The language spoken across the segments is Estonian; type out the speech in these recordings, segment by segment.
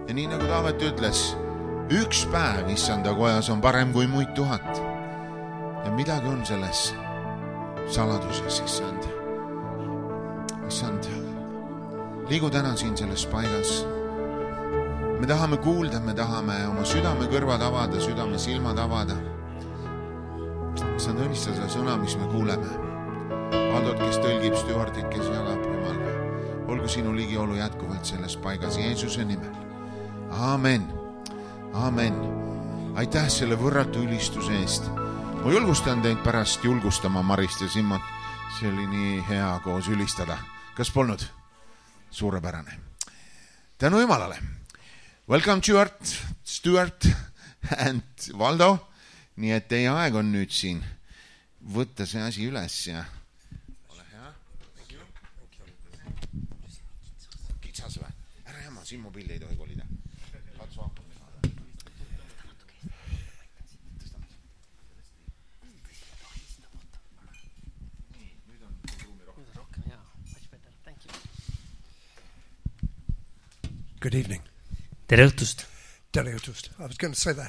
Ja nii nagu Taavet ütles, üks päev issanda kojas on parem kui muid 1000. Ja midagi on selles saladuses, issand. Issand, liigu täna siin selles paigas. Me tahame kuulda, me tahame oma südame kõrvad avada, südame silmad avada. Issand, õnnista seda sõna, mis me kuuleme. Aldot, kes tõlgib, Stuartit, kes jagab, Jumal. Olgu sinu ligiolu jätkuvalt selles paigas Jeesuse nimel. Aamen. Aamen. Aitäh selle võrratu ülistuse eest. Ma julgustan teid pärast julgustama Marist ja Simmot. See oli nii hea koos ülistada. Kas polnud? Suurepärane. Tänu Jumalale. Welcome Stuart and Valdo. Nii et teie aeg on nüüd siin võtta see asi üles ja ole hea. Kitsas või? Ära jama, siin mobiili ei tohi kolida. Katsu hakkab. Good evening. Tere õhtust. Tere õhtust. I was going to say that.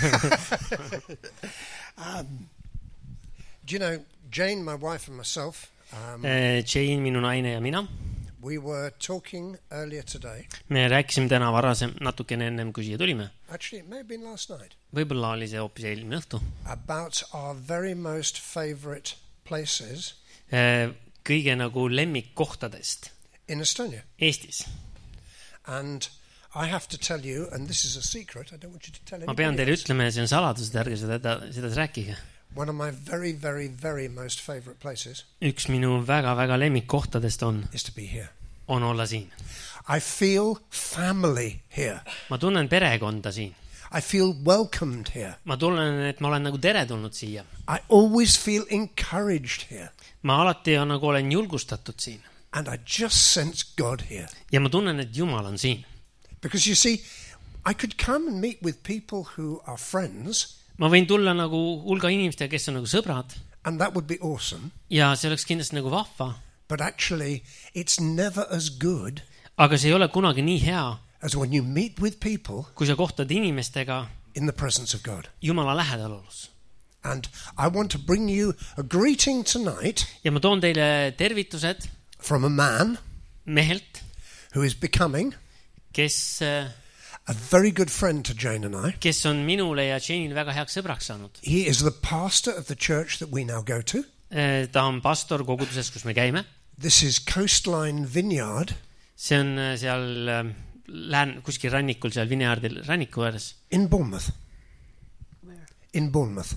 Do you know, Jane, my wife and myself, Jane, minu naine ja mina. we were talking earlier today. Me rääkisime täna natukene ennem, kui siia tulime. Actually, it may have been last night. Võib-olla oli see hoopis eelmine õhtu. About our very most favorite places Kõige nagu lemmikkohtadest in Estonia. Eestis. And I have to tell you, and this is a secret, I don't want you to tell Ma pean anybody teile else. ütlema, ja see on saladus, et ärge seda rääkige. One of my very, very, very most favorite places Üks minu väga-väga lemmikkohtadest is to be here. on olla siin. I feel family here. Ma tunnen perekonda siin. I feel welcomed here. Ma tunnen, et ma olen nagu teretulnud siia. I always feel encouraged here. Ma alati nagu olen julgustatud siin. And I just sense God here. Ja ma tunnen, et Jumal on siin. Because you see, I could come and meet with people who are friends, Ma võin tulla nagu hulga inimestega, kes on nagu sõbrad, and that would be awesome. ja see oleks kindlasti nagu vahva, But actually, it's never as good aga see ei ole kunagi nii hea, as when you meet with people kui sa kohtad inimestega in the presence of God. Jumala lähedalolus. And I want to bring you a greeting tonight Ja ma toon teile tervitused from a man mehelt, who is becoming kes a very good friend to Jane and I. kes on minule ja Jane'ile väga heaks sõbraks saanud. He is the pastor of the church that we now go to. Ta on pastor koguduses, kus me käime. This is Coastline Vineyard See on seal kuskil rannikul, seal Vineyardil ranniku ääres. in Bournemouth. In Bournemouth.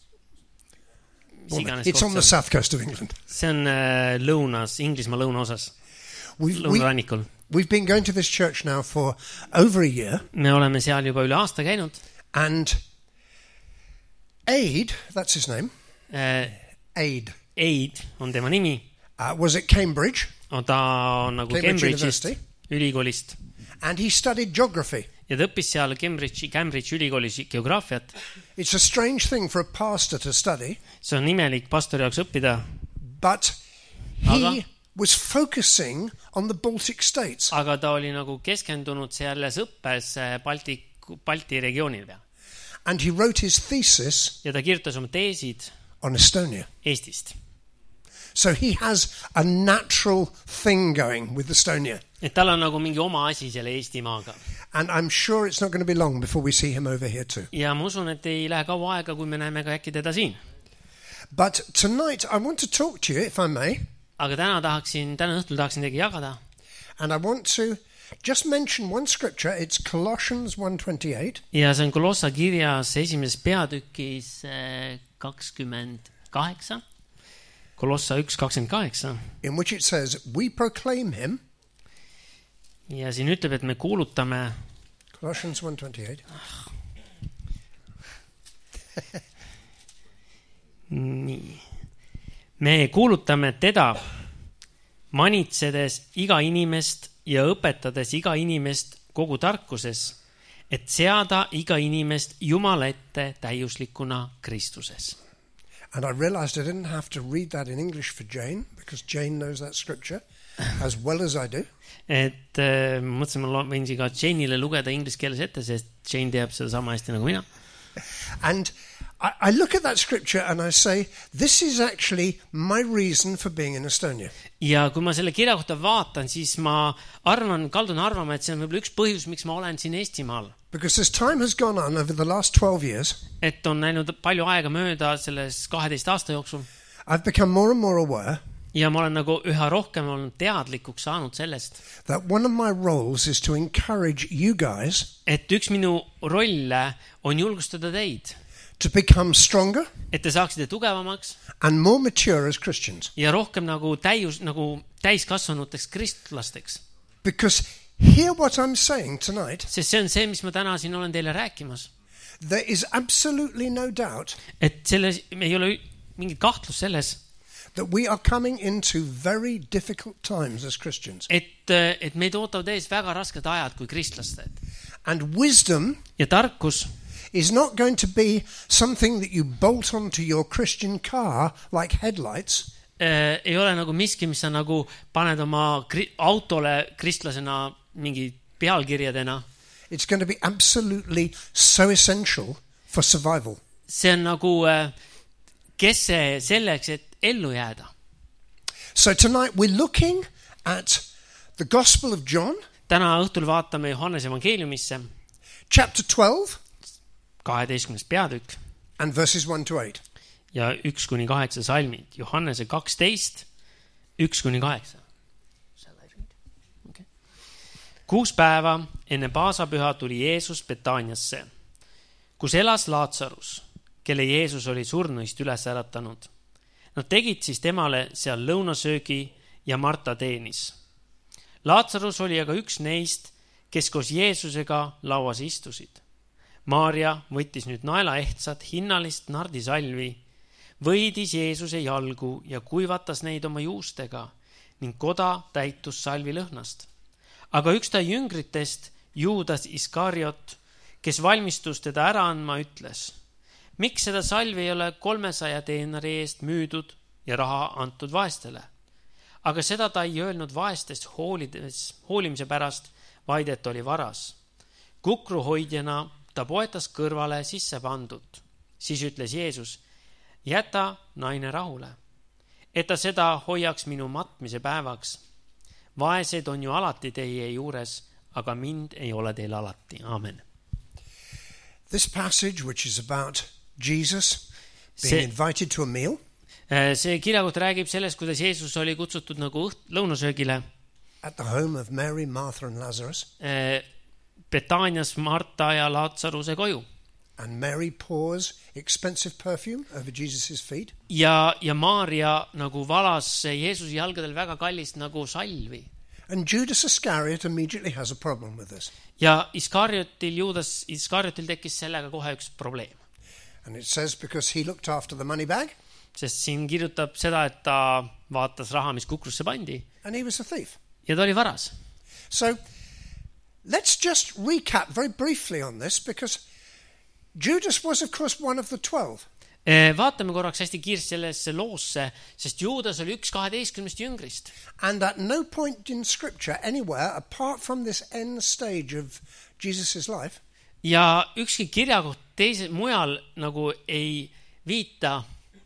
It's on the south coast of England. See on lõunas, Inglismaa lõunaosas, lõunarannikul. We've been going to this church now for over a year. Me oleme seal juba üle aasta käinud. And Aid, that's his name, Aid, Aid on tema nimi. was at Cambridge. Ta on nagu Cambridge Cambridge'ist, University. ülikoolist. And he studied geography. Ja ta õppis seal Cambridge ülikoolis geograafiat. It's a strange thing for a pastor to study. See on imelik pastori jaoks õppida. But he Aga? was focusing on the Baltic states. Aga ta oli nagu keskendunud selles õppes Balti regioonil peal. And he wrote his thesis Ja ta kirjutas oma teesid on Estonia. Eestist. So he has a natural thing going with Estonia. Et tal on nagu mingi oma asi selle Eestimaaga. And I'm sure it's not going to be long before we see him over here too. Ja ma usun, et ei lähe kaua aega, kui me näeme ka äkki teda siin. But tonight I want to talk to you, if I may. Aga täna õhtul tahaksin teiega jagada. And I want to just mention one scripture. It's Colossians 1:28. Ja see on Kolossa kirjas esimeses peatükis 28. Kolossa 1:28. In which it says, we proclaim him. Ja siin ütleb, et me kuulutame Colossians 1:28. Nii. Me kuulutame teda, manitsedes iga inimest ja õpetades iga inimest kogu tarkuses, et seada iga inimest Jumala ette täiuslikuna Kristuses. And I realized I didn't have to read that in English for Jane, because Jane knows that scripture. as well as I do. et mõtlesin, ma võin siia ka Jane'ile lugeda inglise keeles ette, sest Jane teab seda sama hästi nagu mina. And I look at that scripture and I say, this is actually my reason for being in Estonia. Ja kui ma selle kirja kohta vaatan, siis ma kaldun arvama, et see on võib-olla üks põhjus, miks ma olen siin Eestimaal. Because as time has gone on over the last 12 years, Et on läinud palju aega mööda selles 12 aasta jooksul I've become more and more aware ja ma olen nagu üha rohkem olnud teadlikuks saanud sellest, that one of my roles is to encourage you guys et üks minu rolle on julgustada teid, to become stronger et te saaksite tugevamaks and more mature as Christians. ja rohkem nagu täiskasvanuteks kristlasteks. Because hear what I'm saying tonight. Sest see on see, mis ma täna siin olen teile rääkimas. There is absolutely no doubt Et selles ei ole mingit kahtlust selles, that we are coming into very difficult times as Christians. et meid ootavad ees väga rasked ajad kui kristlased. And wisdom Ja tarkus is not going to be something that you bolt onto your Christian car like headlights. ei ole nagu miski, mis sa nagu paned oma autole kristlasena mingi pealkirjadena. It's going to be absolutely so essential for survival. See on nagu kese selleks, et ellu jääda. So tonight we're looking at the Gospel of John, Täna õhtul vaatame Johannese evangeeliumisse, chapter 12 12. peatükk and verses 1 to 8. ja 1-8 salmid. Johannese 12, 1-8. Okay. 6 päeva enne paasapüha tuli Jeesus Betaaniasse, kus elas Laatsarus, kelle Jeesus oli surnuist üles äratanud. Nad tegid siis temale seal lõunasöögi ja Marta teenis. Laatsarus oli aga üks neist, kes koos Jeesusega lauas istusid. Maarja võttis nüüd naelaehtsat hinnalist nardisalvi, võidis Jeesuse jalgu ja kuivatas neid oma juustega ning koda täitus salvi lõhnast. Aga üks ta jüngritest, Juudas Iskariot, kes valmistus teda ära andma, ütles, miks seda salvi ei ole 300 teenari eest müüdud ja raha antud vaestele? Aga seda ta ei öelnud vaestest hoolimise pärast, vaid et oli varas. Kukruhoidjana ta poetas kõrvale sisse pandud. Siis ütles Jeesus, jäta naine rahule, et ta seda hoiaks minu matmise päevaks. Vaesed on ju alati teie juures, aga mind ei ole teil alati. Amen. This passage, which is about Jesus being invited to a meal, see kirjakoht räägib sellest, kuidas Jeesus oli kutsutud nagu lõunasöögile at the home of Mary, Martha and Lazarus. Betaanias Marta ja Laatsaruse koju. And Mary pours expensive perfume over Jesus' feet. Ja Maarja nagu valas Jeesuse jalgadel väga kallist nagu salvi. And Judas Iscariot immediately has a problem with this. Ja Juudas Iskariotil tekkis sellega kohe üks probleem. And it says because he looked after the money bag. Sest siin kirjutab seda, et ta vaatas raha, mis kukrusse pandi. And he was a thief. Ja ta oli varas. So let's just recap very briefly on this, because Judas was of course one of the 12. Vaatame korraks hästi kiiresti sellesse loosse, sest Juudas oli üks 12 jüngrist. And at no point in scripture anywhere apart from this end stage of Jesus' life ja ükski kirjakoht mujal nagu ei viita,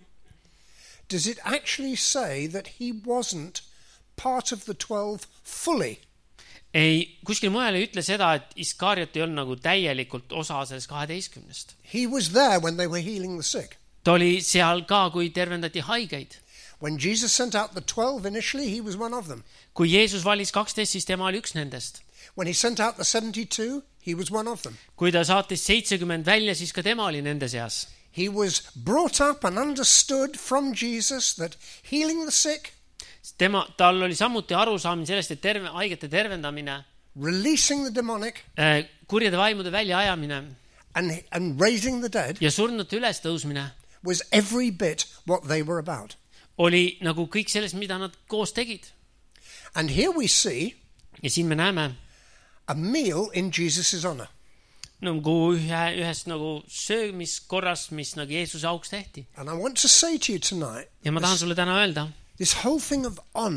does it actually say that he wasn't part of the 12 fully. Ei, kuskil mujal ei ütle seda, et Iskariot ei olnud nagu täielikult osa sellest 12. He was there when they were healing the sick. Ta oli seal ka, kui tervendati haigeid. When Jesus sent out the 12 initially, he was one of them. Kui Jeesus valis 12, siis tema oli üks nendest. When he sent out the 72, he was one of them. Kui ta saatis 70 välja, siis ka tema oli nende seas. He was brought up and understood from Jesus that healing the sick, tal oli samuti arusaamine sellest, et haigete tervendamine, releasing the demonic, kurjade vaimude väljaajamine and raising the dead ja surnute üles tõusmine was every bit what they were about. Oli nagu kõik sellest, mida nad koos tegid. And here we see ja siin me näeme a meal in Jesus' honor. Nagu ühest nagu söömiskorras, mis nagu Jeesuse auks tehti. And I want to say to you tonight, ja ma tahan sulle täna öelda, this whole thing of honor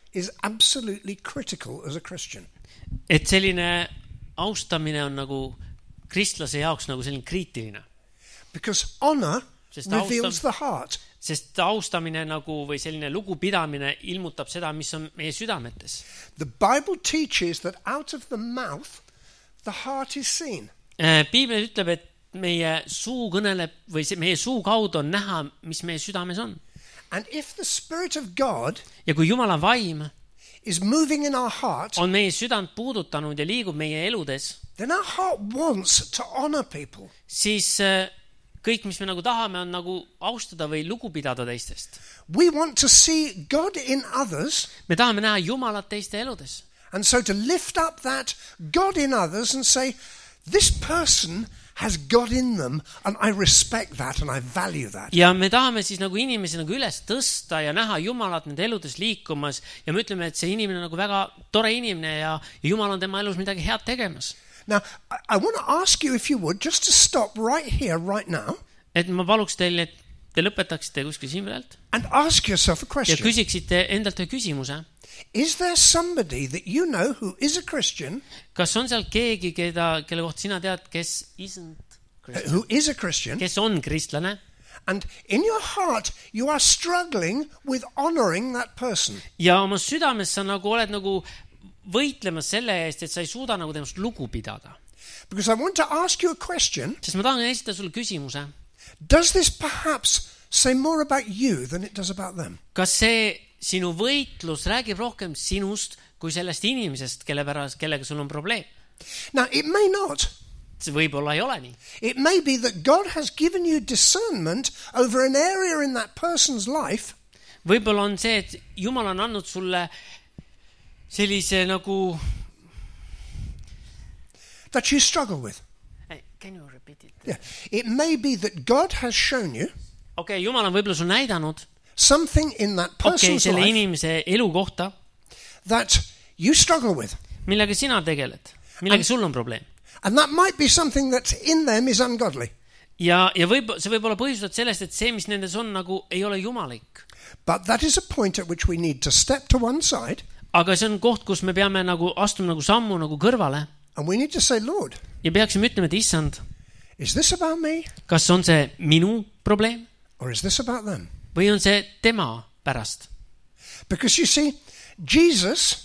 is absolutely critical as a Christian. et selline austamine on nagu kristlase jaoks nagu selline kriitiline. Because honor Sest reveals the heart. Sest austamine nagu või selline lugupidamine ilmutab seda, mis on meie südametes. The Bible teaches that out of the mouth, the heart is seen. Piibel ütleb, et meie suu kõneleb või meie suu kaudu on näha, mis meie südames on. And if the Spirit of God Ja kui Jumala vaim is moving in our heart, on meie südant puudutanud ja liigub meie eludes, then our heart wants to honor people. siis kõik, mis me nagu tahame, on nagu austada või lugu pidada teistest. We want to see God in others, Me tahame näha Jumalat teiste eludes. and so to lift up that God in others and say, this person has God in them, and I respect that and I value that. Ja me tahame siis nagu inimesi nagu üles tõsta ja näha Jumalat nende eludes liikumas ja me ütleme, et see inimene on nagu väga tore inimene ja Jumal on tema elus midagi head tegemas. Now, I want to ask you, if you would, just to stop right here, right now, Et ma paluks teil, et te lõpetaksite kuskil siin pealt and ask yourself a ja question. küsiksite endalt ühe küsimuse. Is there somebody that you know who is a Christian, Kas on seal keegi, kelle kohta sina tead, kes Christian, on kristlane and in your heart you are struggling with honoring that person? ja oma südames sa nagu oled nagu võitlemas selle eest, et sa ei suuda nagu temast lugu pidada. Because I want to ask you a question. Sest ma tahan esitada sulle küsimuse. Does this perhaps say more about you than it does about them? Kas see sinu võitlus räägib rohkem sinust kui sellest inimesest, kellega sul on probleem? Now, it may not. See võib-olla ei ole nii. It may be that God has given you discernment over an area in that person's life. Võib-olla on see, et Jumal on andnud sulle sellise nagu that you struggle with. Can you repeat it? Yeah. It may be that God has shown you Jumal on võib-olla sul näidanud something in that person's selle life inimese elu kohta, that you struggle with. millega sina tegeled, millega sul on probleem. And that might be something that in them is ungodly. Ja see võib olla põhjustatud sellest, et see, mis nendes on, nagu ei ole jumalik. But that is a point at which we need to step to one side. Aga see on koht, kus me peame nagu astuma nagu sammu nagu kõrvale. And we need to say, Lord, ja peaksime ütlema, et issand, is this about me? Kas on see minu probleem? Or is this about them? Või on see tema pärast? Because you see, Jesus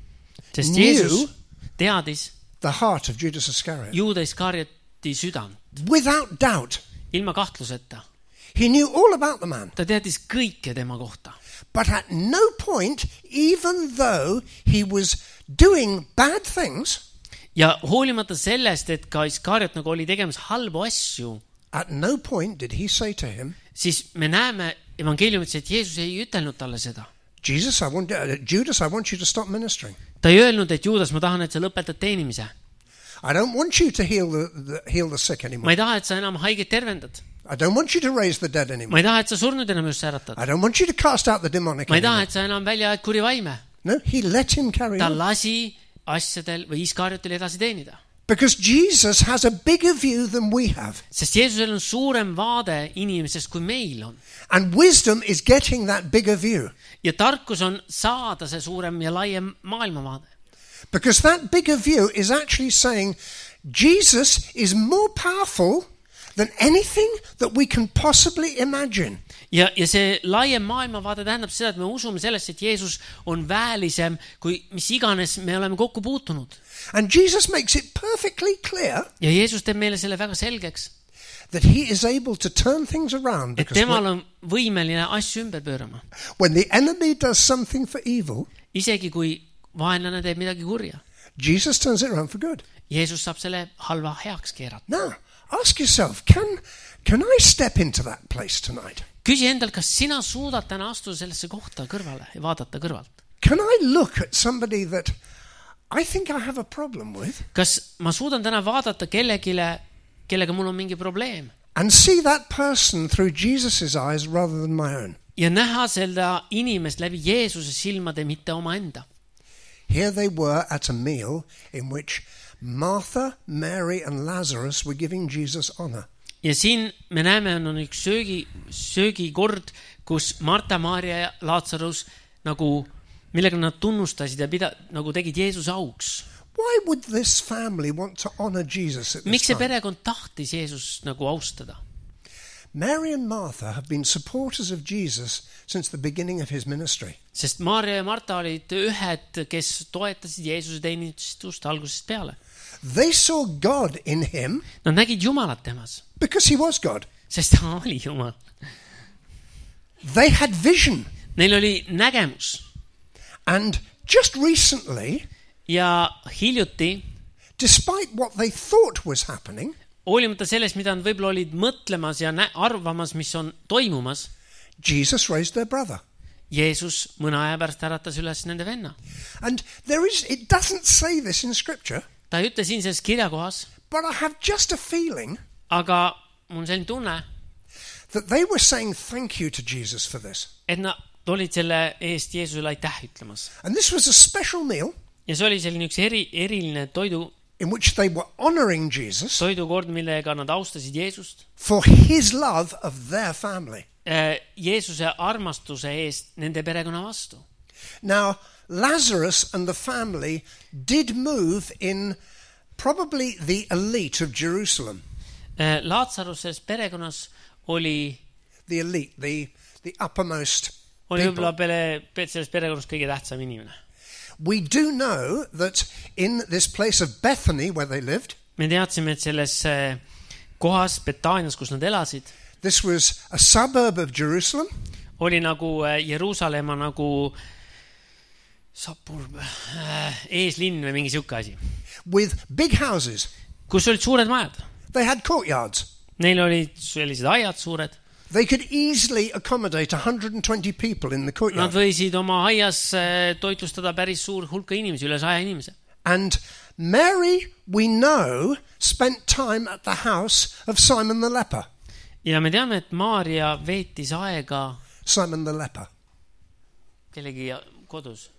Sest knew Jeesus teadis the heart of Judas Iscariot. Juuda Iskarioti südant. Without doubt. Ilma kahtluseta. He knew all about the man. Ta teadis kõike tema kohta. But at no point, even though he was doing bad things, ja hoolimata sellest, et ka Iskariot nagu oli tegemas halbu asju, at no point did he say to him, siis me näeme evangeeliumis, et Jeesus ei ütelnud talle seda. Judas, I want you to stop ministering. Ta ei öelnud, et Juudas, ma tahan, et sa lõpetad teenimise. I don't want you to heal the sick anymore. Ma ei taha, et sa enam haiget tervendad. I don't want you to raise the dead anymore. Ma ei taha, et sa surnud enam just säratad. I don't want you to cast out the demonic Ma ei taha, anymore. et sa enam välja aed kuri vaime. No, he let him carry Ta on. lasi asjadel või Iskariotil edasi teenida. Because Jesus has a bigger view than we have. Sest Jeesusel on suurem vaade inimesest, kui meil on. And wisdom is getting that bigger view. Ja tarkus on saada see suurem ja laiem maailmavaade. Because that bigger view is actually saying Jesus is more powerful than anything that we can possibly imagine. Ja see laiem maailmavaade tähendab seda, et me usume sellest, et Jeesus on väelisem kui mis iganes me oleme kokku puutunud. And Jesus makes it perfectly clear Ja Jeesus teeb meile selle väga selgeks, that he is able to turn things around. et temal on võimeline asju ümber pöörama. When the enemy does something for evil, Isegi kui vaenlane teeb midagi kurja, Jesus turns it around for good. Jeesus saab selle halva heaks keerata. Now, ask yourself, can I step into that place tonight? Küsi endalt, kas sina suudad täna astuda sellesse kohta kõrvale ja vaadata kõrvalt? Can I look at somebody that I think I have a problem with Kas ma suudan täna vaadata kellega mul on mingi probleem and see that person through Jesus' eyes rather than my own? ja näha seda inimest läbi Jeesuse silmade, mitte omaenda? Here they were at a meal in which Martha, Mary and Lazarus were giving Jesus honor. Ja siin me näeme, on üks söögikord, kus Marta, Maarja ja Laatsarus nagu millega nad tunnustasid ja nagu tegid Jeesuse auks. Why would this family want to honor Jesus at this Miks see time? perekond tahtis Jeesust nagu austada? Mary and Martha have been supporters of Jesus since the beginning of his ministry. Sest Maarja ja Marta olid ühed, kes toetasid Jeesuse teenistust algusest peale. They saw God in him Nad nägid Jumalat temas, because he was God. sest ta oli Jumal. They had vision. Neil oli nägemus. And just recently, Ja hiljuti, despite what they thought was happening, hoolimata sellest, mida nad võib-olla olid mõtlemas ja arvamas, mis on toimumas, Jesus raised their brother. Jeesus mõne aja pärast äratas üles nende venna. And it doesn't say this in scripture, Ta ei ütle siin selles kirjakohas, but I have just a feeling aga mul on selline tunne, that they were saying thank you to Jesus for this. et nad olid selle eest Jeesusele aitäh ütlemas. And this was a special meal Ja see oli selline üks eriline in which they were honoring Jesus toidukord, millega nad austasid Jeesust. for his love of their family. Jeesuse armastuse eest nende perekonna vastu. Now, Lazarus and the family did move in probably the elite of Jerusalem. Laatsaruses perekonnas oli The elite, the uppermost võib-olla people. selles perekonnas kõige tähtsam inimene. We do know that in this place of Bethany where they lived, Me teadsime, et selles kohas Betaanias, kus nad elasid, this was a suburb of Jerusalem. oli nagu Jeruusalemma nagu eeslinn või mingi siuke asi, With big houses. kus olid suured majad. They had courtyards. Neil olid sellised aiad suured. They could easily accommodate 120 people in the Nad courtyard. võisid oma aias toitlustada päris suur hulka inimesi, üle 100 inimese. And Mary, we know, spent time at the house of Simon the leper. Ja me teame, et Maarja veetis aega Simon the leper. kellegi kodus.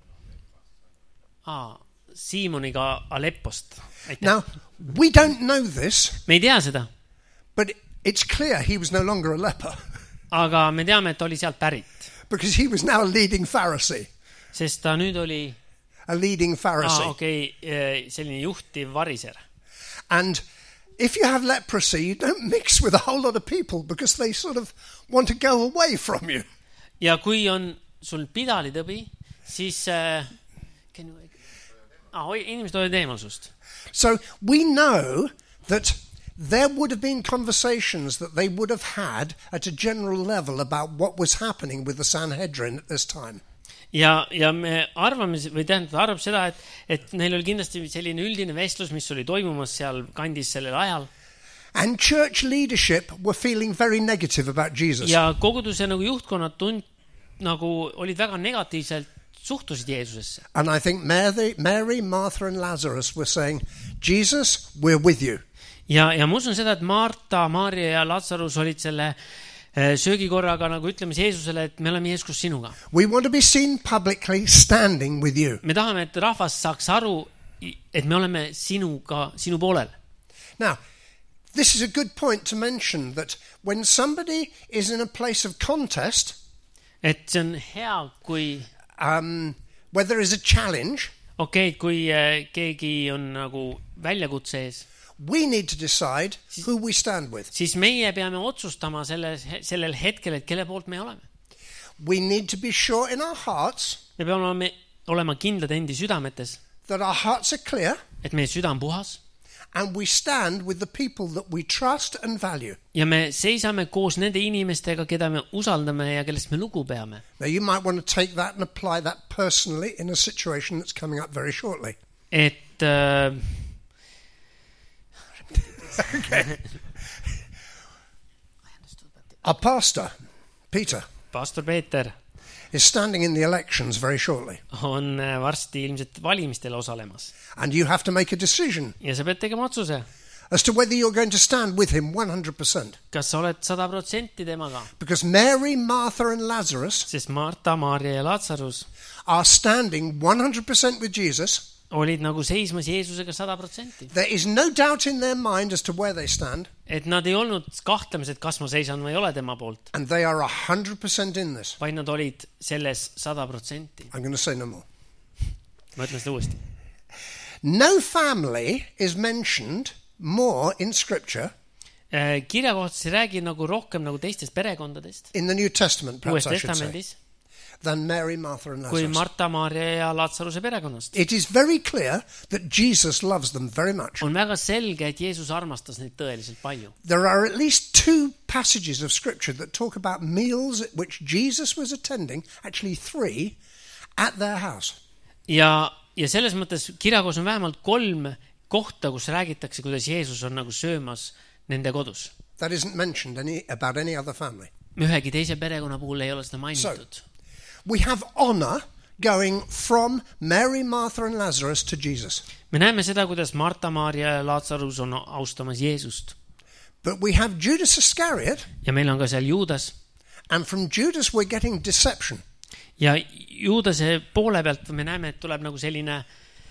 Siimoniga Aleppost. Now, we don't know this, Me ei tea seda, but it's clear he was no longer a leper aga me teame, et ta oli sealt pärit, because he was now a leading Pharisee. sest ta nüüd oli A leading Pharisee. selline juhtiv variser. And if you have leprosy, you don't mix with a whole lot of people because they sort of want to go away from you. Ja kui on sul pidalitõbi, siis inimesed olid eemal sust. So we know that there would have been conversations that they would have had at a general level about what was happening with the Sanhedrin at this time. Ja me arvame, või tähendab, ta arvab seda, et neil oli kindlasti selline üldine vestlus, mis oli toimumas seal kandis sellel ajal. And church leadership were feeling very negative about Jesus. Ja koguduse nagu juhtkonnad nagu olid väga negatiivselt suhtusid Jeesusesse. And I think Mary, Martha and Lazarus were saying, Jesus, we're with you. Ja ma usun seda, et Marta, Maarja ja Lazarus olid selle söögikorraga nagu ütlemas Jeesusele, et me oleme Jeesus sinuga. We want to be seen publicly standing with you. Me tahame, et rahvas saaks aru, et me oleme sinuga, sinu poolel. Now, this is a good point to mention that when somebody is in a place of contest, Et see on hea, kui where there is a challenge, kui keegi on nagu väljakutse ees, we need to decide who we stand with. siis meie peame otsustama sellel hetkel, et kelle poolt me oleme. We need to be sure in our hearts Me peame olema kindlad endi südametes, that our hearts are clear et meie süda on puhas and we stand with the people that we trust and value. ja me seisame koos nende inimestega, keda me usaldame ja kellest me lugu peame. Now, you might want to take that and apply that personally in a situation that's coming up very shortly. Et Okay. Our pastor, Peter, pastor Peeter is standing in the elections very shortly. on varsti ilmselt valimistel osalemas. And you have to make a decision Ja sa pead tegema otsuse, as to whether you're going to stand with him 100%. kas sa oled 100% temaga. Because Mary, Martha and Lazarus Sest Marta, Maarja ja Lazarus are standing 100% with Jesus. olid nagu seismas Jeesusega 100%. There is no doubt in their mind as to where they stand, Et nad ei olnud kahtlemas, et kas ma seisan või ei ole tema poolt, and they are 100% in this. vaid nad olid selles 100%. I'm going to say no more. Ma ütlen seda uuesti. No family is mentioned more in Scripture Kirja kohta ei räägi nagu rohkem nagu teistest perekondadest in the New Testament, Uues perhaps I should say, Testamendis than Mary, Martha and kui Lazarus. Marta, Maarja ja Laatsaruse perekonnast. It is very clear that Jesus loves them very much. On väga selge, et Jeesus armastas neid tõeliselt palju. There are at least 2 passages of Scripture that talk about meals at which Jesus was attending, actually 3, at their house. Ja selles mõttes kirjakoos on vähemalt 3 kohta, kus räägitakse, kuidas Jeesus on nagu söömas nende kodus. That isn't mentioned about any other family. Ühegi teise perekonna puhul ei ole seda mainitud. We have honor going from Mary, Martha and Lazarus to Jesus. Me näeme seda, kuidas Marta, Maarja ja Laatsarus on austamas Jeesust. But we have Judas Iscariot, Ja meil on ka seal Juudas. and from Judas we're getting deception. Ja Juudase poole pealt me näeme, et tuleb nagu selline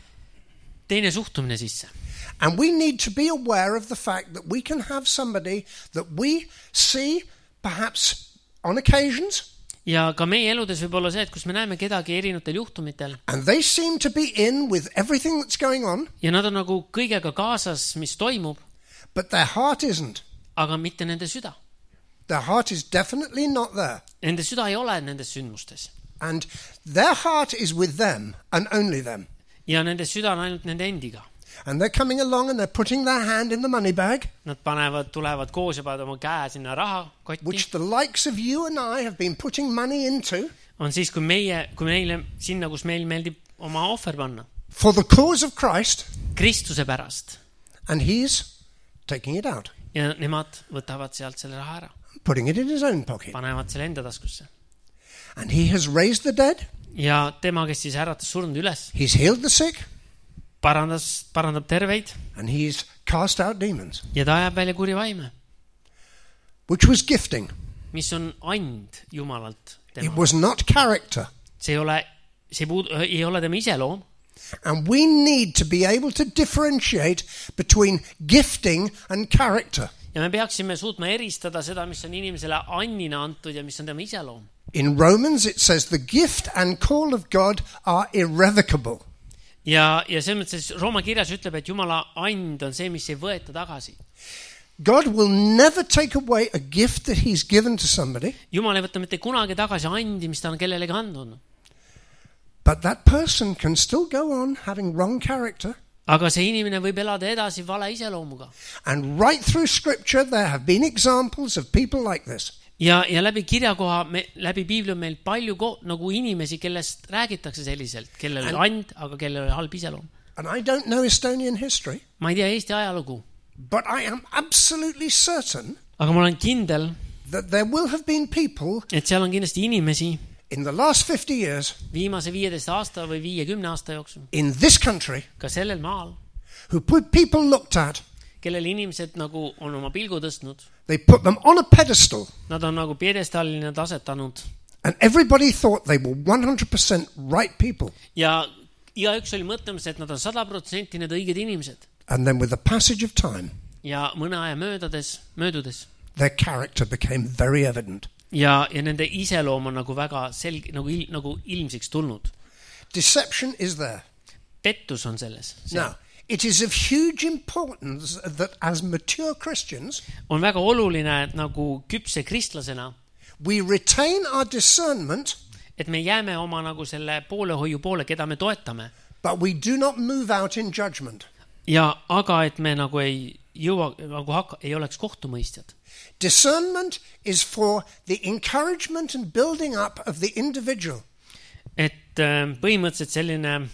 teine suhtumine sisse. And we need to be aware of the fact that we can have somebody that we see perhaps on occasions, Ja ka meie eludes võib olla see, et kus me näeme kedagi erinevatel juhtumitel and they seem to be in with everything that's going on, ja nad on nagu kõigega kaasas, mis toimub, but their heart isn't. aga mitte nende süda. Their heart is definitely not there. Nende süda ei ole nendes sündmustes. And their heart is with them and only them. Ja nende süda on ainult nende endiga. And they're coming along and they're putting their hand in the money bag, Nad tulevad koos ja panevad oma käe sinna rahakotti. which the likes of you and I have been putting money into On siis, kui meile sinna, kus meil meeldib oma ohver panna. for the cause of Christ, Kristuse pärast. and he's taking it out, Ja nemad võtavad sealt selle raha ära. putting it in his own pocket. Panevad selle enda taskusse. And he has raised the dead, Ja tema, kes siis äratas surnud üles, he's healed the sick, parandab terveid and he's cast out demons, ja ta ajab välja kuri vaime, which was gifting. mis on and Jumalalt It tema. was not character. See ei ole tema iseloom. And we need to be able to differentiate between gifting and character. Ja me peaksime suutma eristada seda, mis on inimesele annina antud ja mis on tema iseloom. In Romans it says the gift and call of God are irrevocable. Ja selles mõttes Rooma kirjas ütleb, et Jumala and on see, mis ei võeta tagasi. God will never take away a gift that he's given to somebody, Jumal ei võta mitte kunagi tagasi andi, mis ta on kellelegi andnud. but that person can still go on having wrong character. Aga see inimene võib elada edasi vale iseloomuga. And right through Scripture there have been examples of people like this. Ja läbi kirjakoha, läbi Piibli on meil palju nagu inimesi, kellest räägitakse selliselt, kellel oli and, aga kellel oli halb iseloom. And I don't know Estonian history, Ma ei tea Eesti ajalugu, but I am absolutely certain aga ma olen kindel, that there will have been people et seal on kindlasti inimesi in the last 50 years viimase 15 aasta või 50 aasta jooksul, in this country ka sellel maal, who people looked at, kellel inimesed nagu on oma pilgu tõstnud, they put them on a pedestal, nad on nagu pjedestaalina asetanud and everybody thought they were 100% right people. ja igaüks oli mõtlemas, et nad on 100% need õiged inimesed. And then with the passage of time, Ja mõne aja möödudes their character became very evident. ja nende iseloom on nagu väga selge, nagu ilmsiks tulnud. Deception is there. Pettus on selles. Now, it is of huge importance that as mature Christians, On väga oluline, et nagu küpse kristlasena, we retain our discernment, et me jääme oma nagu selle poolehoiu poole, keda me toetame. but we do not move out in judgment. Ja aga et me nagu ei jõua, nagu ei oleks kohtumõistjad. Discernment is for the encouragement and building up of the individual. Et põhimõtteliselt selline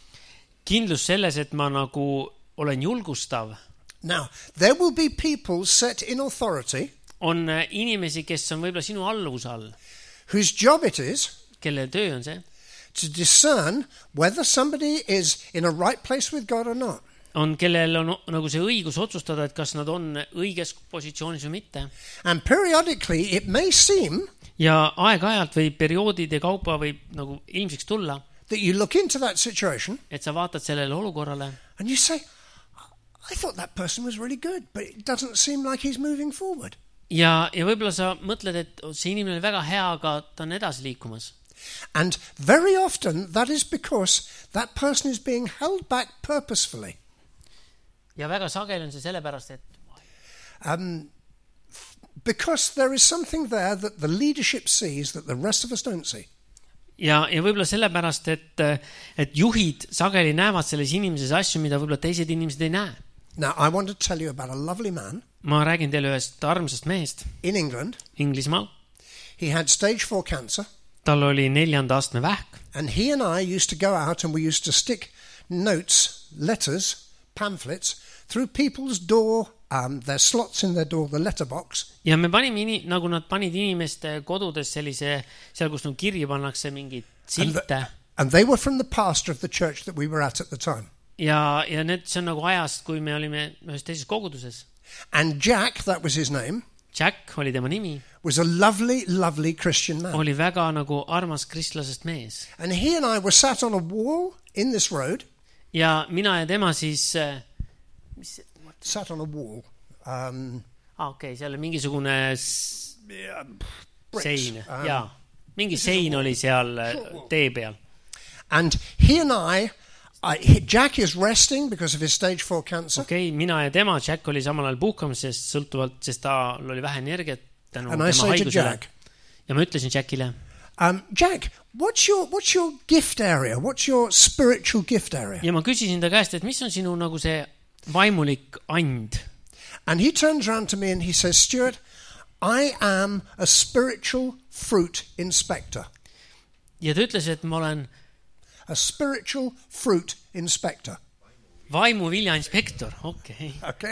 kindlus selles, et ma nagu olen julgustav. Now, there will be people set in authority On inimesi, kes on võib-olla sinu alluvuse all, whose job it is kelle töö on see, to discern whether somebody is in a right place with God or not. on kellel on nagu see õigus otsustada, et kas nad on õiges positsioonis või mitte. And periodically it may seem Ja aeg-ajalt või perioodide kaupa võib nagu ilmsiks tulla, that you look into that situation et sa vaatad sellele olukorrale and you say, I thought that person was really good, but it doesn't seem like he's moving forward. ja võib-olla sa mõtled, et see inimene on väga hea, aga ta on edasi liikumas. And very often that is because that person is being held back purposefully. Ja väga sageli on see sellepärast, et Because there is something there that the leadership sees that the rest of us don't see. ja võib-olla sellepärast, et juhid sageli näevad selles inimeses asju, mida võib-olla teised inimesed ei näe. Now, I want to tell you about a lovely man Ma räägin teile ühest armsast mehest in England. Inglismaal. He had stage 4 cancer, Tal oli 4. astme vähk and he and I used to go out and we used to stick notes, letters, pamphlets through people's door, their slots in their door, the letterbox. ja me panime nagu nad panid inimeste kodudes sellise, seal kus kirja pannakse mingeid silte And they were from the pastor of the church that we were at the time. ja need, see on nagu ajast, kui me olime ühes teises koguduses. And Jack, that was his name, Jack oli tema nimi, was a lovely, lovely Christian man. oli väga nagu armas kristlasest mees. And he and I were sat on a wall in this road. Ja mina ja tema siis Sat on a wall. Okei, seal oli mingisugune Bricks. sein. Jaa, mingi sein oli seal tee peal. And he and Jack is resting because of his stage 4 cancer. Okei, mina ja tema, Jack oli samal ajal puhkamas, sest tal oli vähe energiat tänu And I tema say to haigusele. Jack, Ja ma ütlesin Jackile, Jack, what's your gift area? What's your spiritual gift area? ja ma küsisin ta käest, et mis on sinu nagu see vaimulik and? And he turns around to me and he says, Stuart, I am a spiritual fruit inspector. Ja ta ütles, et ma olen A spiritual fruit inspector. vaimuvilja inspektor. Okei. Okay?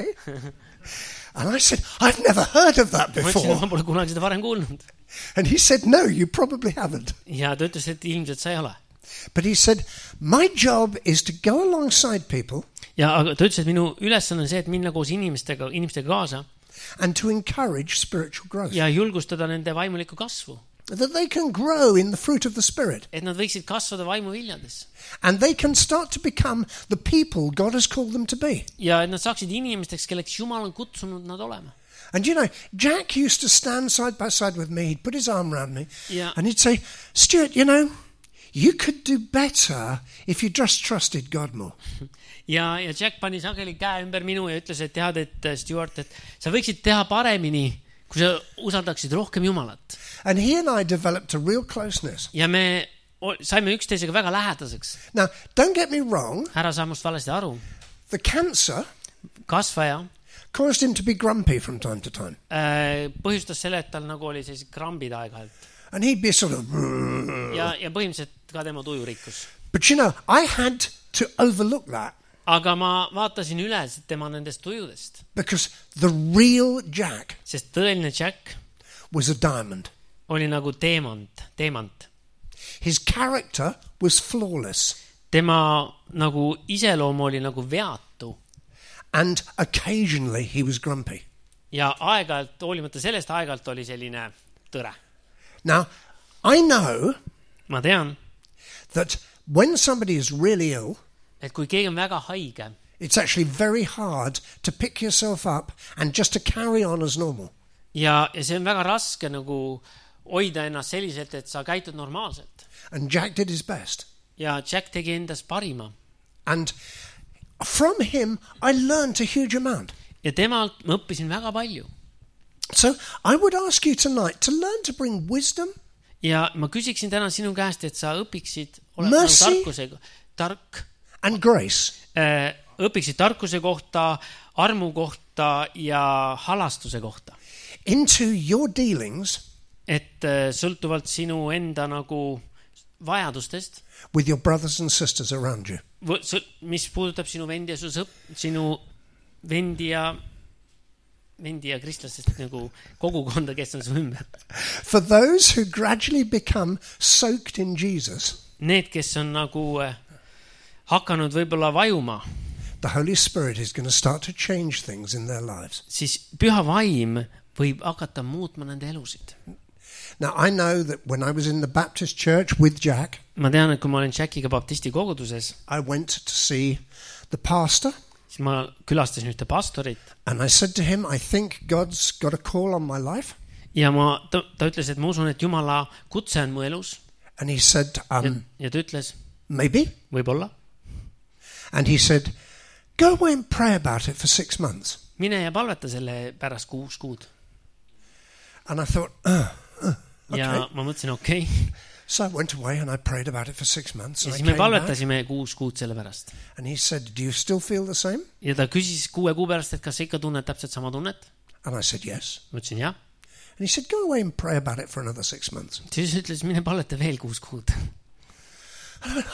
And I said, I've never heard of that Ma ütlesin, before. ma pole kunagi seda varem kuulnud. And he said, no, you probably haven't. Ja ta ütles, et ilmselt sa ei ole. But he said, my job is to go alongside people Ja aga ta ütles, et minu ülesanne on see, et minna koos inimestega kaasa and to encourage spiritual growth. ja julgustada nende vaimulikku kasvu. That they can grow in the fruit of the Spirit. Et nad võiksid kasvada vaimuviljades. And they can start to become the people God has called them to be. Ja et nad saaksid inimesteks, kelleks Jumal on kutsunud nad olema. And you know, Jack used to stand side by side with me. He'd put his arm around me. Yeah. And he'd say, Stuart, you know, you could do better if you just trusted God more. Ja Jack pani sageli käe ümber minu ja ütles, et tead, et Stuart, et sa võiksid teha paremini, kui sa usaldaksid rohkem Jumalat. And he and I developed a real closeness. Ja me saime üksteisega väga lähedaseks. Now, don't get me wrong. Ära saa must valesti aru. The cancer Kasvaja caused him to be grumpy from time to time. põhjustas selle, et tal nagu oli sellised krambid aeg-ajalt. And he'd be sort of... Ja põhimõtteliselt ka tema tuju rikkus. But you know, I had to overlook that. Aga ma vaatasin üles tema nendest tujudest. Because the real Jack Sest tõeline Jack was a diamond. oli nagu teemant. His character was flawless. Tema nagu iseloom oli nagu veatu. And occasionally he was grumpy. Ja aeg-ajalt, hoolimata sellest aeg-ajalt oli selline tõre. Now, I know Ma tean, that when somebody is really ill, et kui keegi on väga haige, it's actually very hard to pick yourself up and just to carry on as normal. ja see on väga raske nagu hoida ennast selliselt, et sa käitud normaalselt. And Jack did his best. Ja Jack tegi endast parima. And from him, I learned a huge amount. Ja temalt ma õppisin väga palju. So I would ask you tonight to learn to bring wisdom, Ja ma küsiksin täna sinu käest, et sa õpiksid Mercy. And grace. Õpiksid tarkuse kohta, armu kohta ja halastuse kohta. Into your dealings Et sõltuvalt sinu enda nagu vajadustest, with your brothers and sisters around you. mis puudutab sinu vendi ja sinu vendi ja kristlastest nagu kogukonda, kes on su ümber. For those who gradually become soaked in Jesus, Need, kes on nagu hakanud võib-olla vajuma, the Holy Spirit is going to start to change things in their lives. siis püha vaim võib hakata muutma nende elusid. Now, I know that when I was in the Baptist church with Jack, ma tean, et kui ma olin Jackiga baptisti koguduses, I went to see the pastor siis ma külastasin ühte pastorit and I said to him, I think God's got a call on my life. ja ta ütles, et ma usun, et Jumala kutse on mu elus. And he said, Ja ta ütles, maybe. võib-olla. And he said, go away and pray about it for 6 months. Mine ja palveta selle pärast 6 kuud. And I thought, okay. Ja ma mõtlesin, okei. So I went away and I prayed about it for 6 months. Ja And I siis me came back, palvetasime 6 kuud selle pärast. and he said, do you still feel the same? Ja ta küsis 6 kuu pärast, et kas sa ikka tunned täpselt sama tunnet. And I said, yes. Ma ütlesin jah. And he said, go away and pray about it for another 6 months. Siis ütles, mine palveta veel 6 kuud. And I went,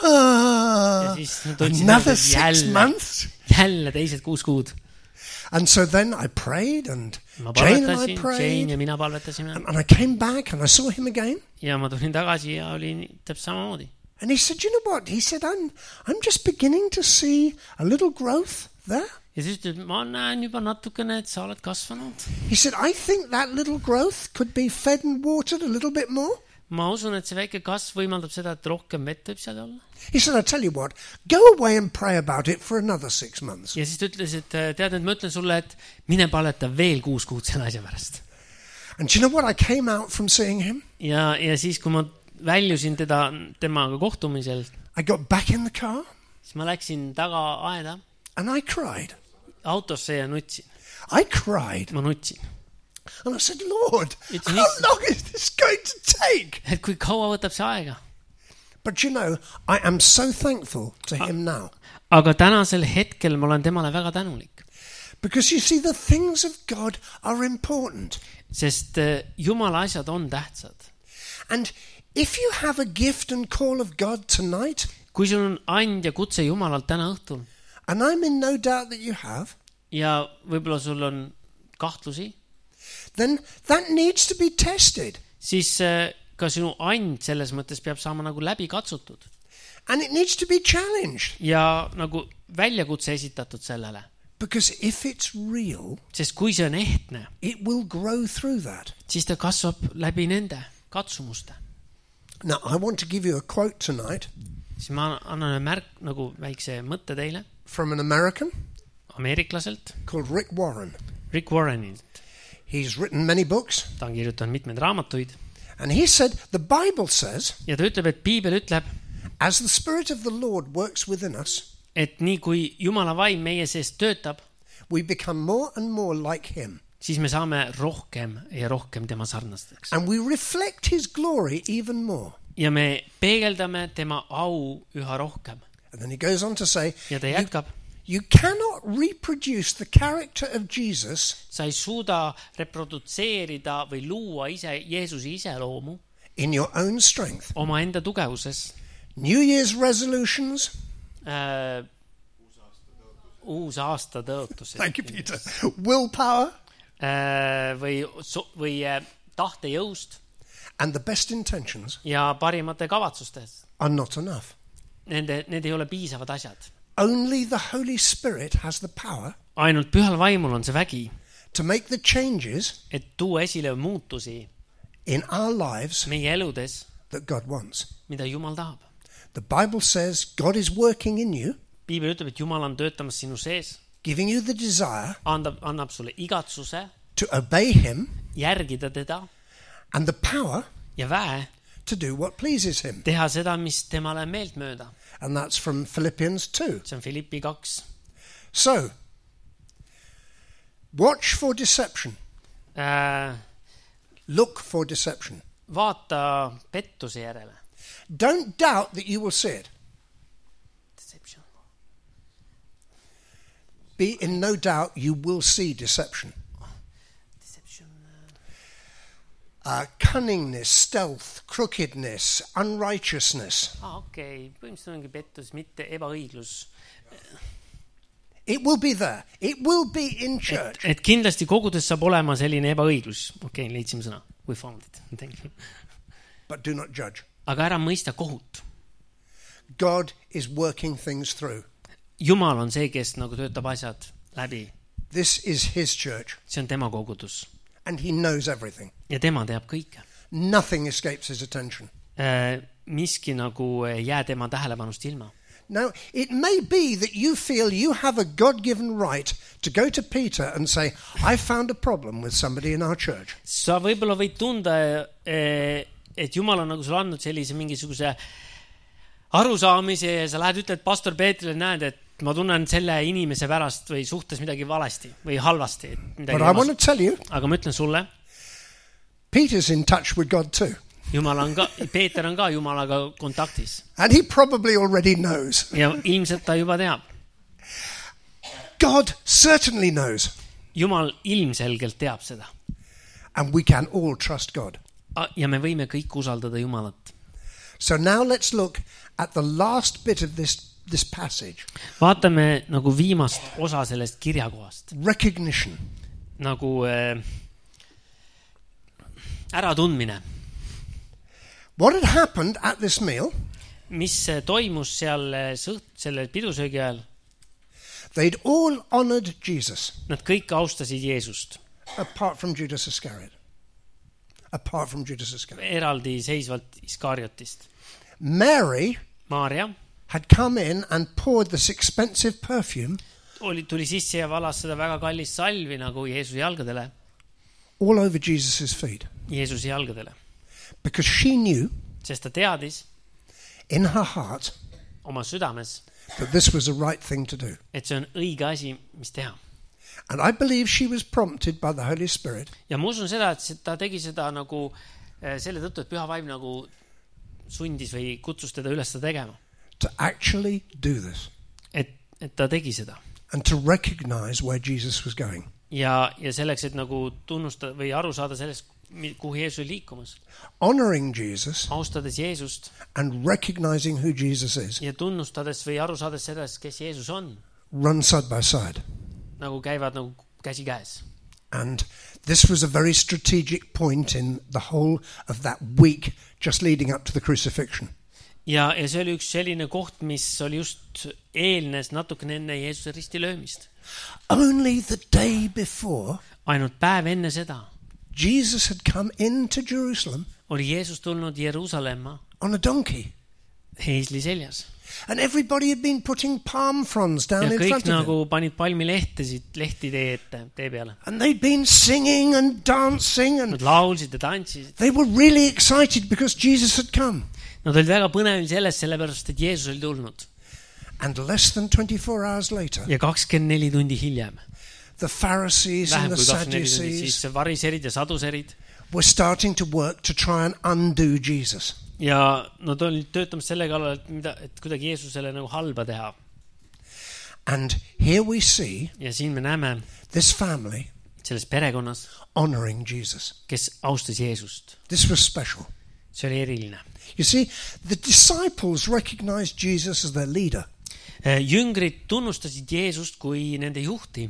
ah, Ja siis ta ütles, another 6 months? jälle teised 6 kuud. And so then I prayed, and Ma Jane and I palvetasin, Jane prayed. ja mina palvetasime. And I came back and I saw him again. Ja ma tulin tagasi ja oli täpselt samamoodi. And he said, you know what? He said, I'm just beginning to see a little growth there. Ja siis ütles, ma näen juba natukene, et sa oled kasvanud. He said, I think that little growth could be fed and watered a little bit more. Ma usun, et see väike kasv võimaldab seda, et rohkem vett võib seal olla. He said, I tell you what, go away and pray about it for another 6 months. Ja siis ta ütles, et tead, et ma ütlen sulle, et mine paleta veel 6 kuud selle asja pärast. And do you know what? I came out from seeing him. Ja siis, kui ma väljusin temaga kohtumisel, I got back in the car siis ma läksin taga aeda and I cried. autosse ja nutsin. I cried. Ma nutsin. And I said, Lord, It's how easy. long is this going to take? Et kui kaua võtab see aega? But you know, I am so thankful to him now. Aga tänasel hetkel ma olen temale väga tänulik. Because you see, the things of God are important. Sest Jumala asjad on tähtsad. And if you have a gift and call of God tonight, Kui sul on and ja kutse Jumalalt täna õhtul and I'm in no doubt that you have, ja võib-olla sul on kahtlusi, then that needs to be tested. siis ka sinu and selles mõttes peab saama nagu läbi katsutud. And it needs to be challenged. Ja nagu väljakutse esitatud sellele. Because if it's real, Sest kui see on ehtne, it will grow through that. siis ta kasvab läbi nende katsumuste. Now, I want to give you a quote tonight Siis ma annan nagu väikse mõtte teile from an American ameeriklaselt, called Rick Warren. Rick Warrenilt. He's written many books. Ta on kirjutanud mitmeid raamatuid And he said, the Bible says, ja ta ütleb, et Piibel ütleb, as the Spirit of the Lord works within us, et nii kui Jumala vaim meie sees töötab, we become more and more like him. siis me saame rohkem ja rohkem tema sarnasteks. And we reflect his glory even more. Ja me peegeldame tema au üha rohkem. And then he goes on to say, Ja ta jätkab, you cannot reproduce the character of Jesus sa ei suuda reprodutseerida või luua ise Jeesuse iseloomu in your own strength. omaenda tugevuses. New Year's resolutions. Uus aasta tõotused. Thank you, Peter. Willpower. Või tahtejõust And the best intentions ja parimate kavatsustes. are not enough. Need ei ole piisavad asjad. Only the Holy Spirit has the power Ainult pühal vaimul on see vägi, to make the changes et tuua esile muutusi in our lives meie eludes, that God wants. mida Jumal tahab. The Bible says God is working in you, Piibel ütleb, et Jumal on töötamas sinu sees, giving you the desire annab sulle igatsuse to obey him järgida teda and the power ja väe to do what pleases him. teha seda, mis temale meeltmööda. And that's from Philippians 2. See on Filippi 2. So, watch for deception. Look for deception. Vaata pettuse järele. Don't doubt that you will see it. Deception. Be in no doubt you will see deception. Deception. Cunningness, stealth, crookedness, unrighteousness. Okei. Põhimõtteliselt ongi pettus, mitte ebaõiglus. It will be there. It will be in church. Et kindlasti kogudes saab olema selline ebaõiglus. Okei, leidsime sõna. We found it. Thank you. But do not judge. Aga ära mõista kohut. God is working things through. Jumal on see, kes nagu töötab asjad läbi. This is his church. See on tema kogudus. And he knows everything. Ja tema teab kõike. nothing escapes his attention. Miski nagu ei jää tema tähelepanust ilma. Now, it may be that you feel you have a God-given right to go to Peter and say, I found a problem with somebody in our church. Sa võib-olla võid tunda, et Jumal on nagu sulle andnud sellise mingisuguse arusaamise ja sa lähed ütled pastor Peetrile, näed, et ma tunnen selle inimese pärast või suhtes midagi valesti või halvasti. But I want to tell you, aga ma ütlen sulle, Peter's in touch with God too. Peeter on ka Jumalaga kontaktis. And he probably already knows. Ja ilmselt ta juba teab. God certainly knows. Jumal ilmselgelt teab seda. And we can all trust God. Ja me võime kõik usaldada Jumalat. So now let's look at the last bit of this passage. Vaatame nagu viimast osa sellest kirjakohast. Recognition. Nagu äratundmine. What had happened at this meal? Mis toimus seal selle pidusöögi ajal? They'd all honored Jesus. Nad kõik austasid Jeesust. Apart from Judas Iscariot. Eraldi seisvalt Iskariotist. Maria had come in and poured this expensive perfume tuli sisse ja valas seda väga kallist salvi nagu Jeesuse jalgadele. All over Jesus' feet. Jeesuse jalgadele. Because she knew, sest ta teadis in her heart, oma südames, that this was the right thing to do. Et see on õige asi, mis teha. And I believe she was prompted by the Holy Spirit. Ja ma usun seda, et ta tegi seda nagu selle tõttu, et Püha Vaim nagu sundis või kutsus teda üles seda tegema. To actually do this. Et ta tegi seda. And to recognize where Jesus was going. Ja selleks, et nagu tunnustada või aru saada sellest, kuhu Jeesus oli liikumas. Honoring Jesus. Austades Jeesust. And recognizing who Jesus is. Ja tunnustades või aru saades sellest, kes Jeesus on. Run side by side. Nagu käivad nagu käsi käes. And this was a very strategic point in the whole of that week just leading up to the crucifixion. Ja see oli üks selline koht, mis oli just eelnes natukene enne Jeesuse ristilöömist. Only the day before, ainult päev enne seda, Jesus had come into Jerusalem oli Jeesus tulnud Jeruusalemma on a donkey. Eesli seljas. And everybody had been putting palm fronds down in front of him. Ja kõik nagu panid palmilehti tee peale. And they'd been singing and dancing. And nad laulsid ja tantsisid. They were really excited because Jesus had come. Nad olid väga põnevil sellest, sellepärast, et Jeesus oli tulnud. And less than 24 hours later, ja 24 tundi hiljem, the Pharisees and the Sadducees variserid ja saduserid were starting to work to try and undo Jesus. Ja nad olid töötamas selle kallal, et kuidagi Jeesusele nagu halba teha. And here we see ja siin me näeme this family selles perekonnas honoring Jesus. Kes austas Jeesust. This was special. See oli eriline. You see, the disciples recognized Jesus as their leader. Jüngrid tunnustasid Jeesust kui nende juhti.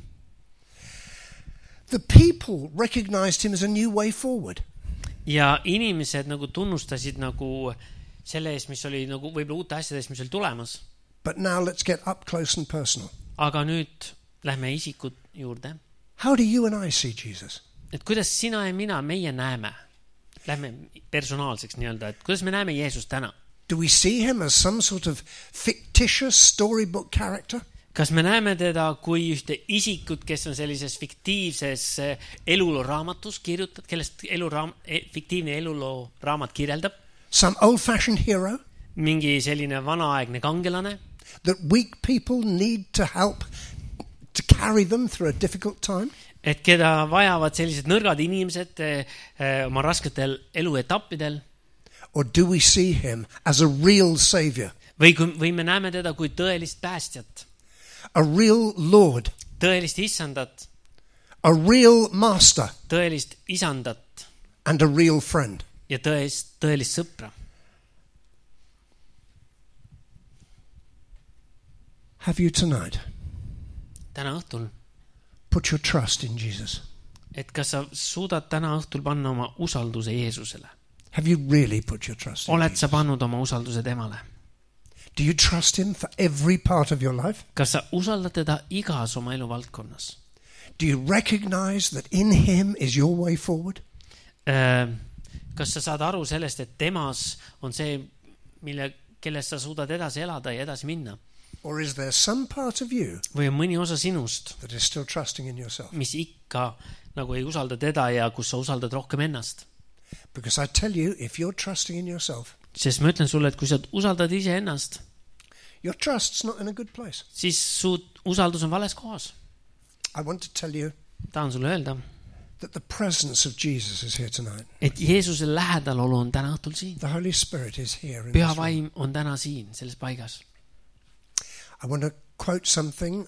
The people recognized him as a new way forward. Ja inimesed nagu tunnustasid nagu selle eest, mis oli nagu võib-olla uute asjades, mis oli tulemas. But now let's get up close and personal. Aga nüüd lähme isikud juurde. How do you and I see Jesus? Et kuidas sina ja mina, meie näeme? Lähme personaalseks nii-öelda, et kuidas me näeme Jeesust täna? Do we see him as some sort of fictitious storybook character? Kas me näeme teda kui ühte isikut, kes on sellises fiktiivses elulooraamatus kirjutatud, kellest fiktiivne elulooramat kirjeldab? Some old-fashioned hero? Mingi selline vanaaegne kangelane? That weak people need to help to carry them through a difficult time? Et keda vajavad sellised nõrgad inimesed oma rasketel eluetappidel? Or do we see him as a real savior? Või me näeme teda kui tõelist päästjat? A real Lord? Tõelist isandat? A real master? Tõelist isandat? And a real friend? Ja tõelist sõpra? Have you tonight täna õhtul put your trust in Jesus? Et kas sa suudad täna õhtul panna oma usalduse Jeesusele? Have you really put your trust in Oled Jesus? sa pannud oma usalduse temale? Do you trust him for every part of your life? Kas sa usaldad teda igas oma elu valdkonnas? Do you recognize that in him is your way forward? kas sa saad aru sellest, et temas on see, kelles sa suudad edasi elada ja edasi minna? Or is there some part of you Või on mõni osa sinust, that is still trusting in yourself? mis ikka nagu ei usalda teda ja kus sa usaldad rohkem ennast? Because I tell you, if you're trusting in yourself, Sest ma ütlen sulle, et kui sa usaldad ise ennast, your trust's not in a good place. siis su usaldus on vales kohas. I want to tell you Tahan sulle öelda, that the presence of Jesus is here tonight. et Jeesuse lähedalolu on täna õhtul siin. The Holy Spirit is here in Püha this room. vaim on täna siin, selles paigas. I want to quote something,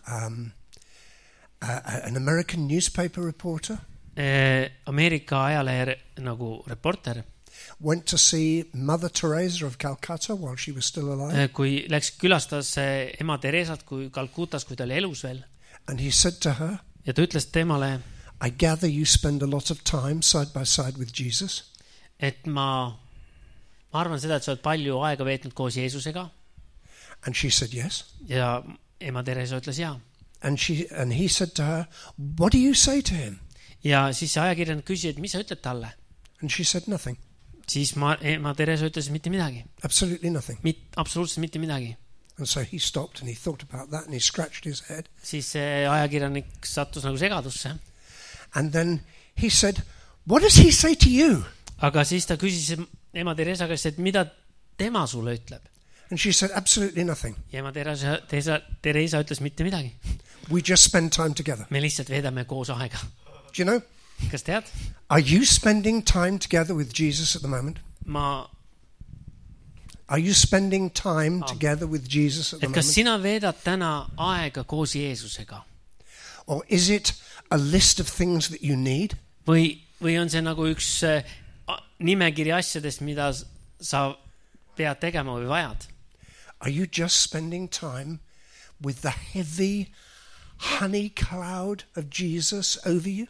an American newspaper reporter Ameerika ajalehe nagu reporter, went to see Mother Teresa of Calcutta while she was still alive. kui külastas ema Teresat kui Calcutas, kui ta oli elus veel, And he said to her, ja ta ütles temale, I gather you spend a lot of time side by side with Jesus. et ma arvan seda, et sa oled palju aega veetnud koos Jeesusega, And she said, yes. ja ema Teresa ütles jaa. And he said to her, what do you say to him? Ja siis see ajakirjanik küsis, et mis sa ütled talle? And she said, nothing. Siis ema Teresa ütles mitte midagi. Absolutely nothing. Absoluutselt mitte midagi. And so he stopped and he thought about that and he scratched his head. Siis see ajakirjanik sattus nagu segadusse. And then he said, what does he say to you? Aga siis ta küsis ema Teresa käest, et mida tema sulle ütleb? And she said, absolutely nothing. Ja ema Teresa ütles mitte midagi. We just spend time together. Me lihtsalt veedame koos aega. Do you know? Kas tead? Are you spending time together with Jesus at the moment? Are you spending time together with Jesus at the Et kas moment? sina veedad täna aega koos Jeesusega? Or is it a list of things that you need? Või on see nagu üks nimekiri asjadest, mida sa pead tegema või vajad? Are you just spending time with the heavy honey cloud of Jesus over you?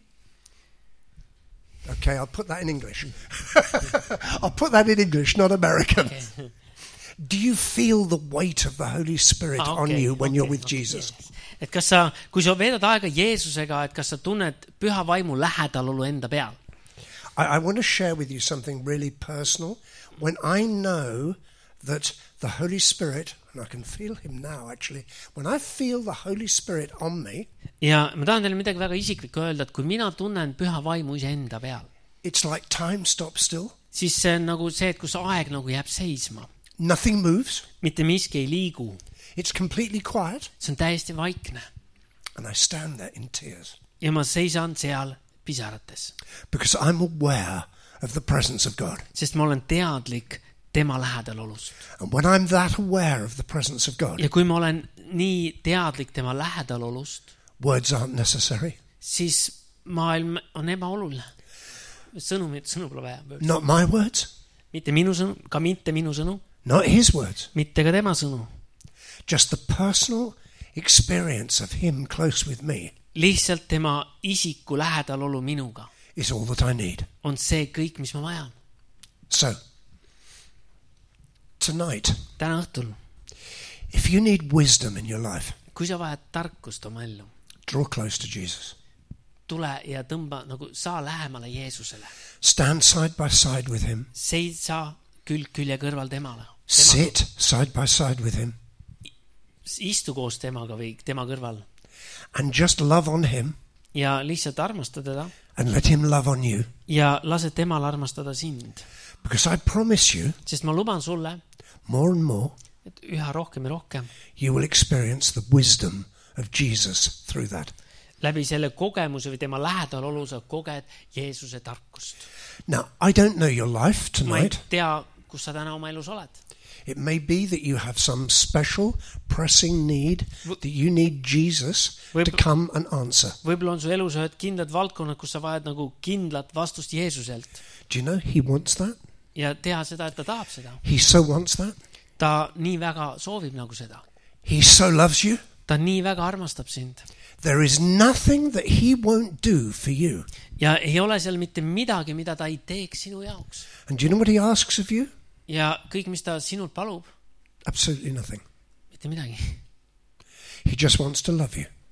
Okay, I'll put that in English. I'll put that in English, not American. Okay. Do you feel the weight of the Holy Spirit on you when you're with Jesus? Et kas sa, kui sa veedad aega Jeesusega, et kas sa tunned püha vaimu lähedalolu enda peal? I want to share with you something really personal. When I know that the Holy Spirit, and I can feel him now actually, when I feel the Holy Spirit on me, Ja ma tahan teile midagi väga isiklikku öelda, et kui mina tunnen püha vaimu iseenda peal, it's like time stops still. siis see on nagu see, et kus aeg nagu jääb seisma. Nothing moves. Mitte miski ei liigu. It's completely quiet. See on täiesti vaikne. And I stand there in tears. Ja ma seisan seal pisarates. Because I'm aware of the presence of God. Sest ma olen teadlik tema lähedalolust. And when I'm that aware of the presence of God, Ja kui ma olen nii teadlik tema lähedalolust, words aren't necessary. siis maailm on ebaoluline. Sõnu pole vaja. Not my words. Mitte minu sõnu, ka mitte minu sõnu. Not his words. Mitte ka tema sõnu. Just the personal experience of him close with me Lihtsalt tema isiku lähedalolu minuga is all that I need. on see kõik, mis ma vajan. So, tonight, Täna õhtul, if you need wisdom in your life, kui sa vajad tarkust oma ellu, draw close to Jesus. tule ja tõmba nagu saa lähemale Jeesusele. Stand side by side with him. Seisa külg külje kõrval temale. Sit side by side with him. Istu koos temaga või tema kõrval And just love on him ja lihtsalt armasta teda and let him love on you. ja lase temal armastada sind. Because I promise you, Sest ma luban sulle, more and more, et üha rohkem ja rohkem you will experience the wisdom of Jesus through that. läbi selle kogemuse või tema lähedalolu sa koged Jeesuse tarkust. Now, I don't know your life Ma ei tonight. tea, kus sa täna oma elus oled. It may be that you have some special pressing need that you need Jesus to come and answer. Võib-olla on su elus ühed kindlad valdkonnad, kus sa vajad nagu kindlat vastust Jeesuselt. Do you know he wants that? Ja teha seda, et ta tahab seda. He so wants that. Ta nii väga soovib nagu seda. He so loves you. Ta nii väga armastab sind. There is nothing that he won't do for you. Ja ei ole seal mitte midagi, mida ta ei teeks sinu jaoks. And do you know what he asks of you? Ja kõik, mis ta sinult palub, Absolutely nothing. mitte midagi. He just wants to love you.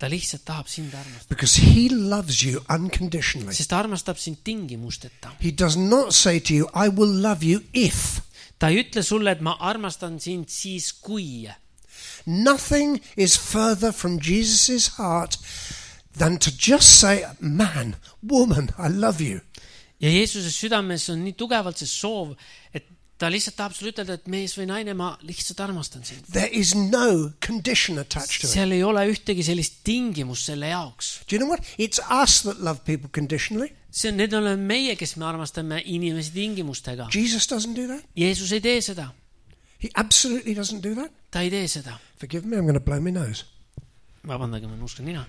ta lihtsalt tahab sind armastada, because he loves you unconditionally. sest ta armastab sind tingimusteta. He does not say to you, I will love you if. ta ei ütle sulle, et ma armastan sind siis, kui. Nothing is further from Jesus' heart than to just say, man, woman, I love you. ja Jeesuse südames on nii tugevalt see soov, et ta lihtsalt tahab sulle ütelda, et mees või naine, ma lihtsalt armastan sind. There is no condition attached to it. seal ei ole ühtegi sellist tingimust selle jaoks. Do you know what? It's us that love people conditionally. Need oleme meie, kes me armastame inimesi tingimustega. Jesus doesn't do that. Jeesus ei tee seda. He absolutely doesn't do that. ta ei tee seda. Forgive me, I'm going to blow my nose. vabandage, ma nuuskan nina.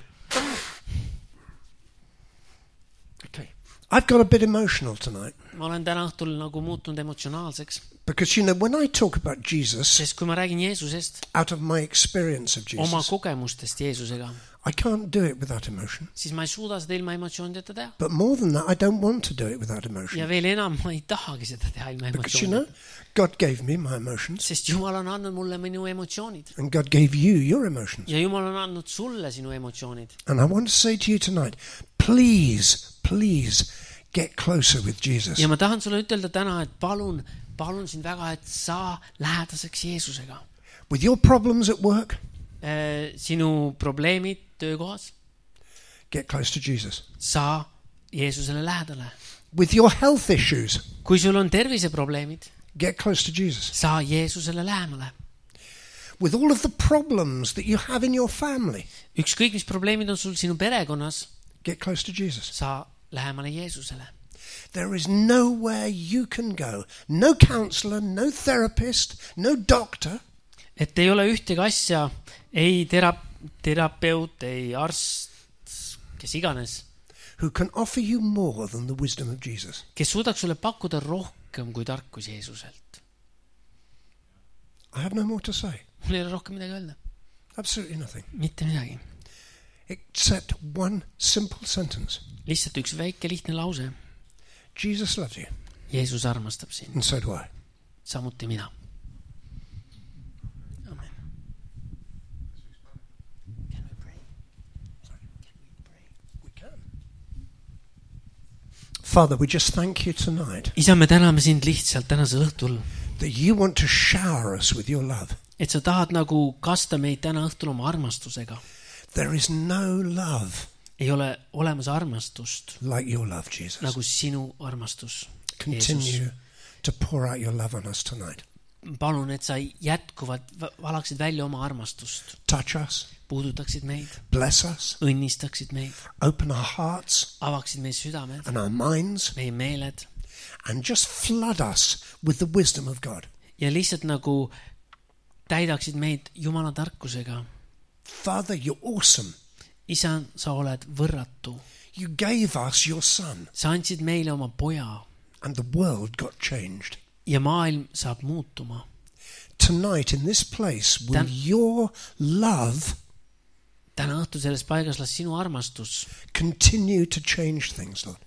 Okay. I've got a bit emotional tonight. ma olen täna õhtul nagu muutunud emotsionaalseks. Because, you know, when I talk about Jesus, sest kui ma räägin Jeesusest, out of my experience of oma Jesus, kogemustest Jeesusega, I can't do it without emotion. siis ma ei suuda seda ilma emotsioonideta teha. But more than that, I don't want to do it without emotion. ja veel enam, ma ei tahagi seda teha ilma Because, you know, emotsioonideta. God gave me my emotions, sest Jumal on andnud mulle minu emotsioonid. and God gave you your emotions. ja Jumal on andnud sulle sinu emotsioonid. And I want to say to you tonight, please, please get closer with Jesus. ja ma tahan sulle ütelda täna, et palun sind väga, et sa lähedaseks Jeesusega. With your problems at work, sinu probleemid töökohas, get close to Jesus. sa Jeesusele lähedale. With your health issues, kui sul on terviseprobleemid, get close to Jesus. sa Jeesusele lähemale. With all of the problems that you have in your family, ükskõik, mis probleemid on sul sinu perekonnas, get close to Jesus. sa lähemale Jeesusele. There is nowhere you can go. No counselor, no therapist, no doctor. et ei ole ühtegi asja, ei terapeut, ei arst, kes iganes, who can offer you more than the wisdom of Jesus. kes suudaks sulle pakkuda rohkem kui tarkus Jeesuselt. I have no more to say. mul ei ole rohkem midagi öelda. Absolutely nothing. mitte midagi. Except one simple sentence. lihtsalt üks väike lihtne lause. Jesus loves you. Jeesus armastab sind. And so do I. samuti mina. Amen. Can we pray? We can. Father, we just thank you tonight isa, me täname sind lihtsalt tänasel õhtul, that you want to shower us with your love. et sa tahad nagu kasta meid täna õhtul oma armastusega. There is no love ei ole olemas armastust like your love, Jesus. nagu sinu armastus. Continue to pour out your love on us tonight. palun, et sa jätkuvalt valaksid välja oma armastust, Touch us, puudutaksid meid, bless us, õnnistaksid meid, open our hearts avaksid meie südamed, and our minds, meie meeled and just flood us with the wisdom of God. ja lihtsalt nagu täidaksid meid Jumala tarkusega. Father, you're awesome. isa, sa oled võrratu. You gave us your son, sa andsid meile oma poja and the world got changed. ja maailm saab muutuma. Tonight in this place, will your love täna õhtul selles paigas las sinu armastus continue to change things, Lord?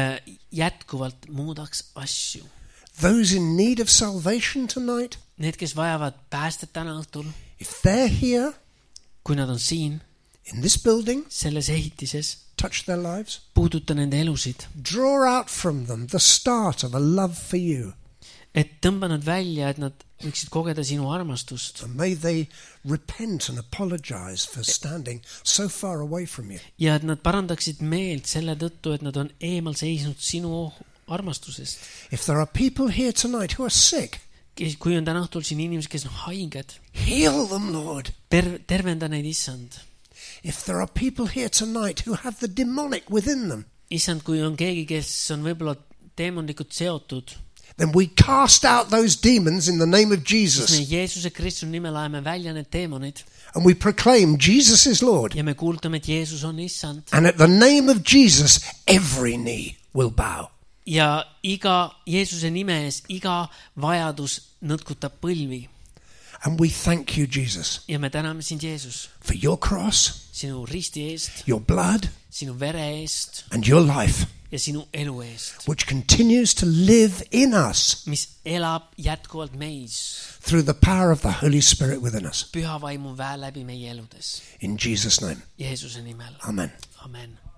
jätkuvalt muudaks asju. Those in need of salvation tonight, Need, kes vajavad päästet täna õhtul, if they're here kui nad on siin in this building, selles ehitises, touch their lives, puuduta nende elusid, draw out from them the start of a love for you, et tõmba nad välja, et nad võiksid kogeda sinu armastust and may they repent and apologize for standing so far away from you. ja et nad parandaksid meelt selle tõttu, et nad on eemal seisnud sinu armastusest. If there are people here tonight who are sick, kui on täna õhtul siin inimesed, kes on haiged, heal them, Lord. tervenda neid, issand. If there are people here tonight who have the demonic within them, issand, kui on keegi, kes on võib-olla teemonlikult seotud, then we cast out those demons in the name of siis me Jesus. Jeesuse Kristuse nimel ajame välja need teemonid And we proclaim Jesus is Lord. ja me kuulutame, et Jeesus on issand. And at the name of Jesus, every knee will bow. ja iga Jeesuse nime ees, iga vajadus nõtkutab põlvi. And we thank you, Jesus, ja me täname sind, Jeesus, for your cross, sinu risti eest, your blood, sinu vere eest and your life. ja sinu elu eest, which continues to live in us mis elab jätkuvalt meis, through the power of the Holy Spirit within us. püha vaimu väe läbi meie eludes. In Jesus' name, Jeesuse nimel. amen. Amen.